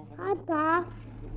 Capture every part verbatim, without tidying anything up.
Ata.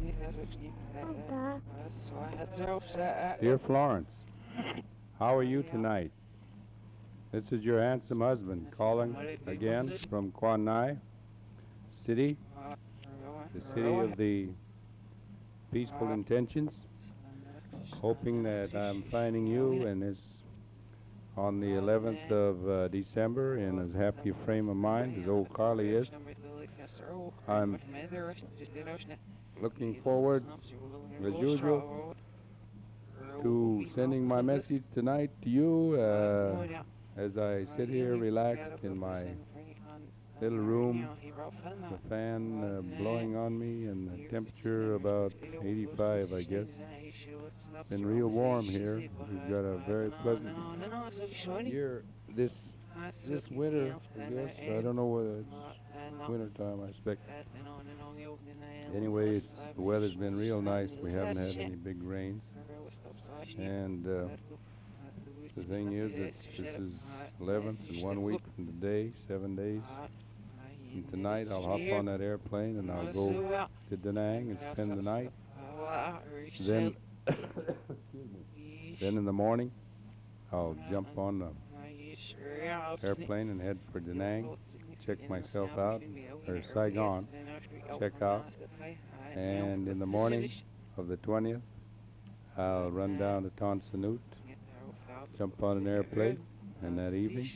Ata. Dear Florence, how are you tonight? This is your handsome husband calling again from Kwanai City, the city of the peaceful intentions, hoping that I'm finding you and this on the eleventh of uh, December in as happy a frame of mind as old Carly is. I'm looking forward, as usual, to sending my message tonight to you uh, as I sit here relaxed in my little room, the fan uh, blowing on me and the temperature about eighty-five, I guess. It's been real warm here. We've got a very pleasant year this this winter, I guess. I don't know whether it's winter time, I expect. Anyway, it's, the weather's been real nice. We haven't had any big rains. And uh, the thing is that this is eleventh and one week from today, seven days. And tonight I'll hop on that airplane and I'll go to Da Nang and spend the night. Then, then in the morning, I'll jump on the airplane and head for Da Nang, check myself out, or Saigon, check out. And in the morning of the twentieth, I'll run down to Ton Sanut, jump on an airplane, and that evening,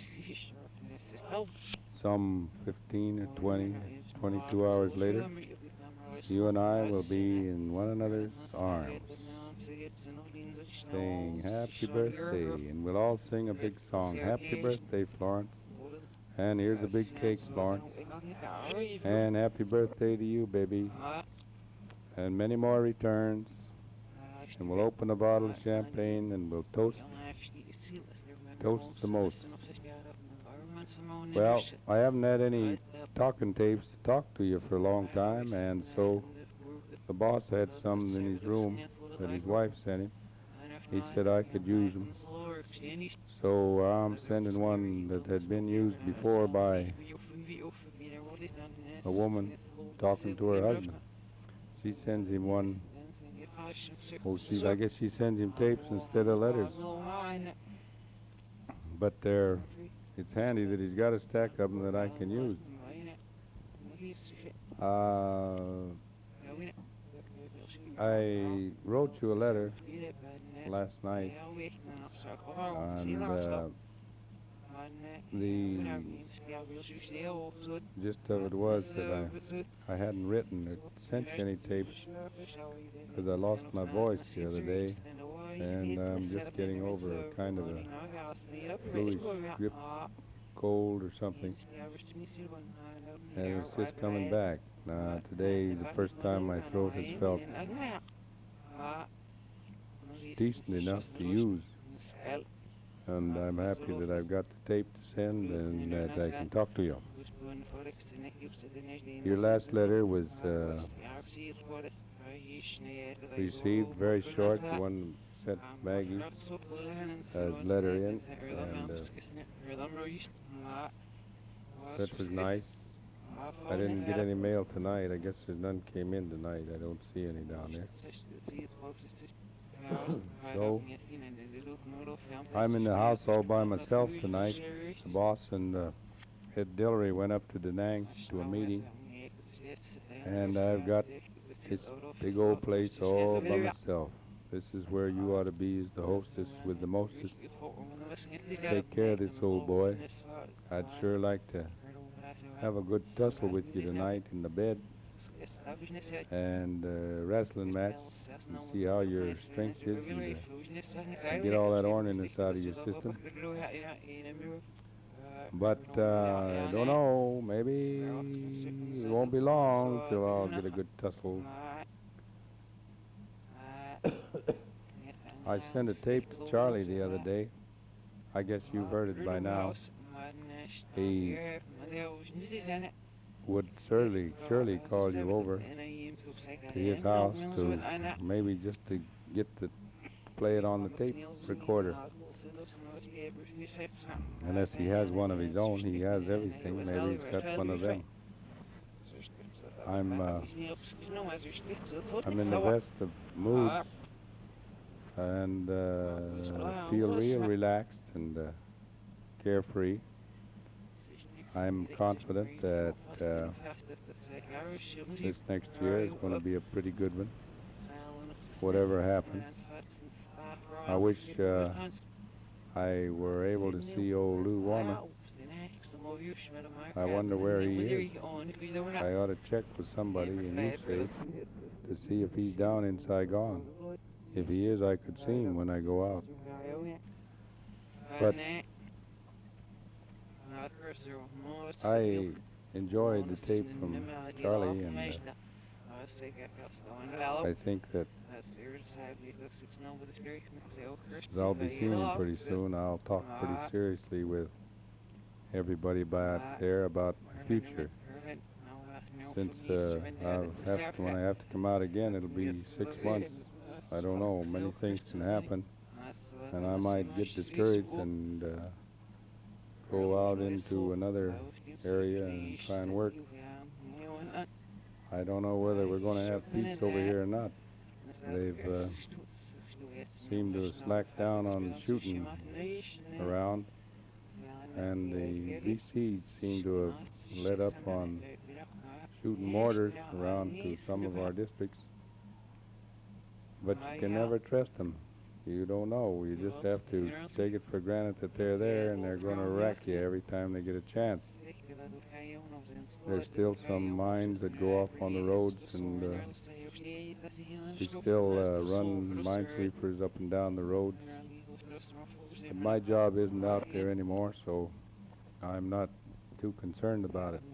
some fifteen or twenty, twenty-two hours later, you and I will be in one another's arms, saying happy birthday, and we'll all sing a big song, happy birthday, Florence, and here's a big cake, Florence, and happy birthday to you, baby, and many more returns, and we'll open a bottle of champagne, and we'll toast, toast the most. Well, I haven't had any talking tapes to talk to you for a long time, and so the boss had some in his room that his wife sent him. He said I could use them. So I'm sending one that had been used before by a woman talking to her husband. She sends him one. Oh, she, I guess she sends him tapes instead of letters. But they're, it's handy that he's got a stack of them that I can use. Uh, I wrote you a letter last night, and uh, the gist of it was that I, I hadn't written or sent you any tapes because I lost my voice the other day, and I'm just getting over a kind of a bluish grip cold or something, and it's just coming back. Uh, today is the first time my throat has felt decent enough to use, and I'm happy that I've got the tape to send and that I can talk to you. Your last letter was uh, received very short, the one sent Maggie as letter in, and uh, that was nice. I didn't get any mail tonight. I guess there's none came in tonight. I don't see any down there. So I'm in the house all by myself tonight. The boss and uh, Ed Dillery went up to Da Nang to a meeting, and I've got this big old place all by myself. This is where you ought to be as the hostess with the mostest. Take care of this old boy. I'd sure like to have a good tussle with you tonight in the bed and uh, wrestling match and see how your strength is and, uh, and get all that orniness out of your system. But uh, I don't know, maybe it won't be long till I'll get a good tussle. I sent a tape to Charlie the other day. I guess you've heard it by now. He would surely, surely call you over to his house to maybe just to get to play it on the tape recorder. Unless he has one of his own, he has everything. Maybe he's got one of them. I'm uh, I'm in the best of moods and uh, feel real relaxed and uh, carefree. I'm confident that uh, this next year is going to be a pretty good one, whatever happens. I wish uh, I were able to see old Lou Warman. I wonder where he is. I ought to check with somebody in U S A to see if he's down in Saigon. If he is, I could see him when I go out. But I enjoyed the tape from Charlie, and uh, I think that as I'll be seeing him pretty soon, I'll talk pretty seriously with everybody back there about my future. Since uh, I'll have to, when I have to come out again, it'll be six months. I don't know, many things can happen, and I might get discouraged and uh, go out into another area and try and work. I don't know whether we're going to have peace over here or not. They've uh, seemed to slack down on shooting around, and the V C seem to have let up on shooting mortars around to some of our districts. But you can never trust them. You don't know. You just have to take it for granted that they're there, and they're going to wreck you every time they get a chance. There's still some mines that go off on the roads, and uh, we still uh, run minesweepers up and down the roads. But my job isn't out there anymore, so I'm not too concerned about it.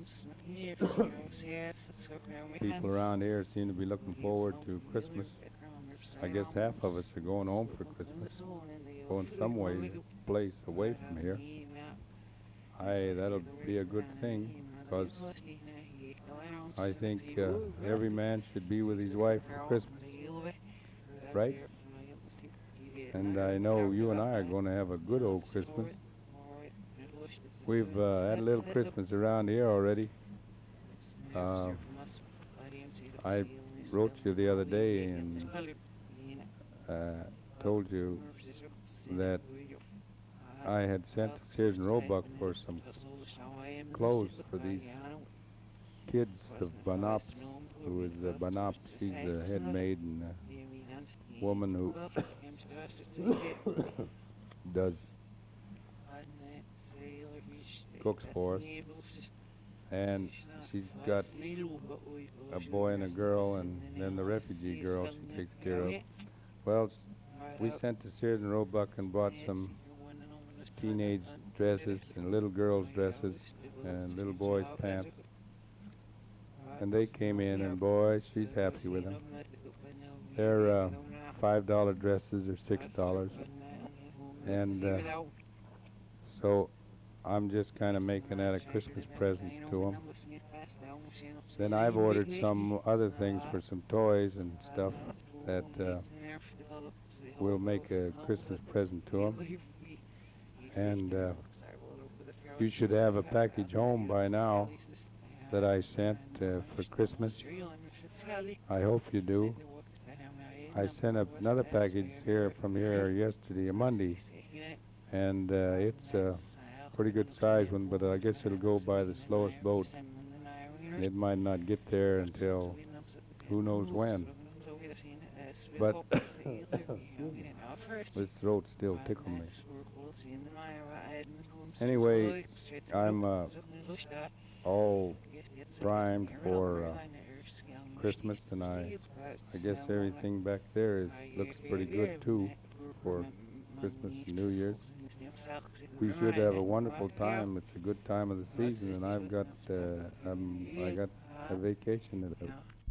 People around here seem to be looking forward to Christmas. I guess half of us are going home for Christmas, going some way, place away from here. I, that'll be a good thing, because I think uh, every man should be with his wife for Christmas, right? And I know you and I are going to have a good old Christmas. We've uh, had a little Christmas around here already. Uh, I wrote you the other day and uh, told you that I had sent to Sears and Roebuck for some clothes for these kids of Banop, who is uh, Banop. She's the head maid and uh, woman who does cooks for us, and she's got a boy and a girl, and then the refugee girl she takes care of. Well, we sent to Sears and Roebuck and bought some teenage dresses and little girls' dresses and little boys' pants, and they came in, and boy, she's happy with them. They're uh, five dollar dresses or six dollars, and uh, so I'm just kind of making that a Christmas present to them. Then I've ordered some other things for some toys and stuff that uh, we'll make a Christmas present to them. And uh, you should have a package home by now that I sent uh, for Christmas. I hope you do. I sent up another package here from here yesterday, a Monday, and uh, it's a pretty good size one, but I guess it'll go by the slowest boat. It might not get there until who knows when. But this throat still tickles me. Anyway, I'm uh, all primed for uh, Christmas, and I, I guess everything back there is looks pretty good too for Christmas and New Year's. We should have a wonderful time. It's a good time of the season, and I've got uh, um, I got a vacation